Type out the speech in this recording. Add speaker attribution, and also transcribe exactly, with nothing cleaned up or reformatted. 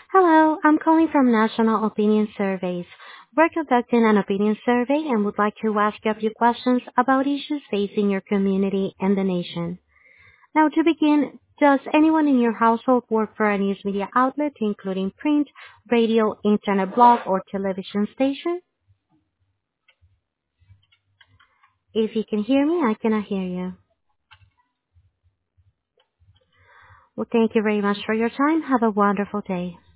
Speaker 1: Hello, I'm calling from National Opinion Surveys. We're conducting an opinion survey and would like to ask you a few questions about issues facing your community and the nation. Now, to begin, does anyone in your household work for a news media outlet, including print, radio, internet blog, or television station? If you can hear me, I cannot hear you. Well, thank you very much for your time. Have a wonderful day.